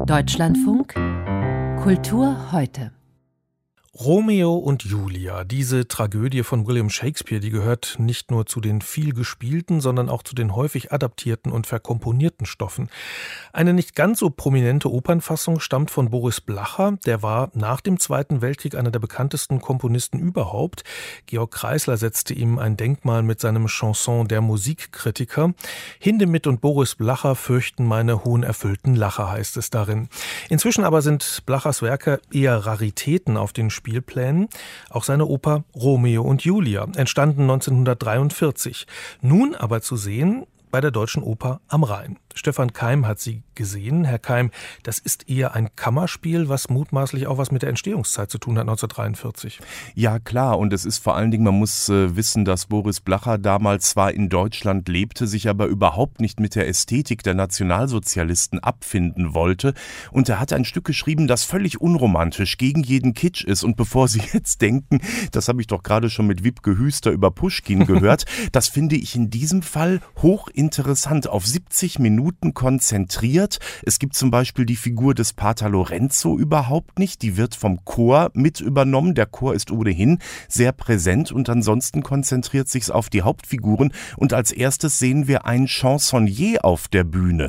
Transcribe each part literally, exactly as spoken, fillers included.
Deutschlandfunk Kultur heute. Romeo und Julia, diese Tragödie von William Shakespeare, die gehört nicht nur zu den viel gespielten, sondern auch zu den häufig adaptierten und verkomponierten Stoffen. Eine nicht ganz so prominente Opernfassung stammt von Boris Blacher. Der war nach dem Zweiten Weltkrieg einer der bekanntesten Komponisten überhaupt. Georg Kreisler setzte ihm ein Denkmal mit seinem Chanson Der Musikkritiker. Hindemith und Boris Blacher fürchten meine hohen erfüllten Lacher, heißt es darin. Inzwischen aber sind Blachers Werke eher Raritäten auf den Spielplänen. Auch seine Oper Romeo und Julia, entstanden neunzehnhundertdreiundvierzig. Nun aber zu sehen bei der Deutschen Oper am Rhein. Stefan Keim hat sie gesehen. Herr Keim, das ist eher ein Kammerspiel, was mutmaßlich auch was mit der Entstehungszeit zu tun hat, neunzehnhundertdreiundvierzig. Ja, klar. Und es ist vor allen Dingen, man muss äh, wissen, dass Boris Blacher damals zwar in Deutschland lebte, sich aber überhaupt nicht mit der Ästhetik der Nationalsozialisten abfinden wollte. Und er hat ein Stück geschrieben, das völlig unromantisch, gegen jeden Kitsch ist. Und bevor Sie jetzt denken, das habe ich doch gerade schon mit Wiebke Hüster über Puschkin gehört, das finde ich in diesem Fall hochinteressant. Auf siebzig Minuten konzentriert. Es gibt zum Beispiel die Figur des Pater Lorenzo überhaupt nicht. Die wird vom Chor mit übernommen. Der Chor ist ohnehin sehr präsent und ansonsten konzentriert sich's auf die Hauptfiguren. Und als erstes sehen wir einen Chansonnier auf der Bühne.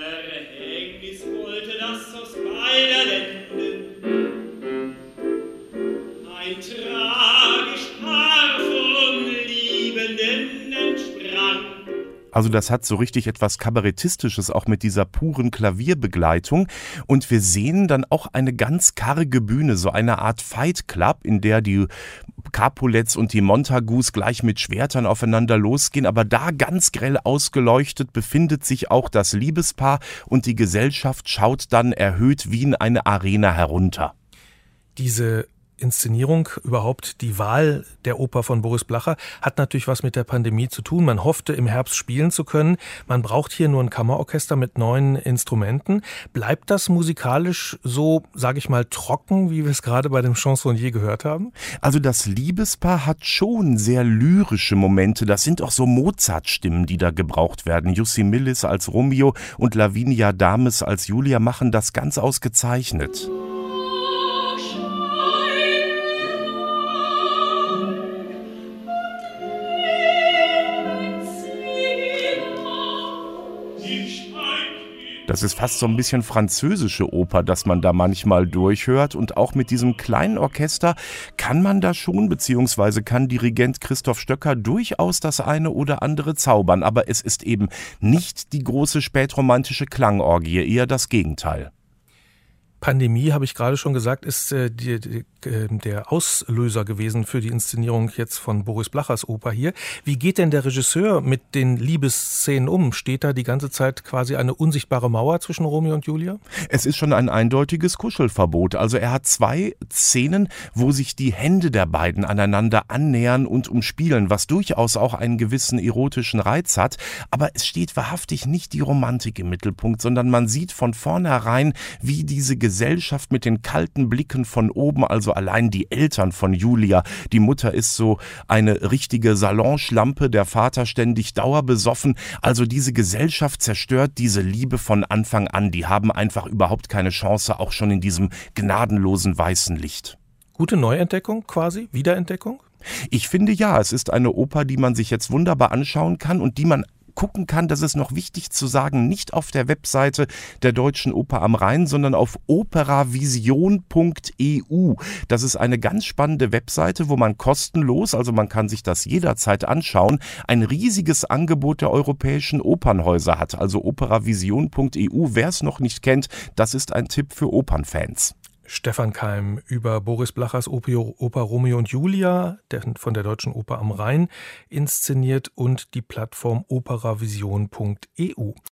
Ein tragisch Paar von Liebenden entsprang. Also das hat so richtig etwas Kabarettistisches, auch mit dieser puren Klavierbegleitung. Und wir sehen dann auch eine ganz karge Bühne, so eine Art Fight Club, in der die Capulets und die Montagus gleich mit Schwertern aufeinander losgehen. Aber da ganz grell ausgeleuchtet befindet sich auch das Liebespaar und die Gesellschaft schaut dann erhöht wie in eine Arena herunter. Diese Inszenierung, überhaupt die Wahl der Oper von Boris Blacher, hat natürlich was mit der Pandemie zu tun. Man hoffte, im Herbst spielen zu können. Man braucht hier nur ein Kammerorchester mit neuen Instrumenten. Bleibt das musikalisch so, sage ich mal, trocken, wie wir es gerade bei dem Chansonnier gehört haben? Also das Liebespaar hat schon sehr lyrische Momente. Das sind auch so Mozart-Stimmen, die da gebraucht werden. Jussi Millis als Romeo und Lavinia Dames als Julia machen das ganz ausgezeichnet. Das ist fast so ein bisschen französische Oper, das man da manchmal durchhört. Und auch mit diesem kleinen Orchester kann man da schon, beziehungsweise kann Dirigent Christoph Stöcker durchaus das eine oder andere zaubern. Aber es ist eben nicht die große spätromantische Klangorgie, eher das Gegenteil. Pandemie, habe ich gerade schon gesagt, ist äh, die, die, äh, der Auslöser gewesen für die Inszenierung jetzt von Boris Blachers Oper hier. Wie geht denn der Regisseur mit den Liebesszenen um? Steht da die ganze Zeit quasi eine unsichtbare Mauer zwischen Romeo und Julia? Es ist schon ein eindeutiges Kuschelverbot. Also er hat zwei Szenen, wo sich die Hände der beiden aneinander annähern und umspielen, was durchaus auch einen gewissen erotischen Reiz hat. Aber es steht wahrhaftig nicht die Romantik im Mittelpunkt, sondern man sieht von vornherein, wie diese Gesellschaft mit den kalten Blicken von oben, also allein die Eltern von Julia. Die Mutter ist so eine richtige Salonschlampe, der Vater ständig dauerbesoffen. Also diese Gesellschaft zerstört diese Liebe von Anfang an. Die haben einfach überhaupt keine Chance, auch schon in diesem gnadenlosen weißen Licht. Gute Neuentdeckung quasi, Wiederentdeckung? Ich finde ja, es ist eine Oper, die man sich jetzt wunderbar anschauen kann und die man gucken kann, das ist noch wichtig zu sagen, nicht auf der Webseite der Deutschen Oper am Rhein, sondern auf operavision punkt e u. Das ist eine ganz spannende Webseite, wo man kostenlos, also man kann sich das jederzeit anschauen, ein riesiges Angebot der europäischen Opernhäuser hat. Also operavision punkt e u. Wer es noch nicht kennt, das ist ein Tipp für Opernfans. Stefan Keim über Boris Blachers Oper Romeo und Julia, der von der Deutschen Oper am Rhein inszeniert, und die Plattform operavision punkt e u.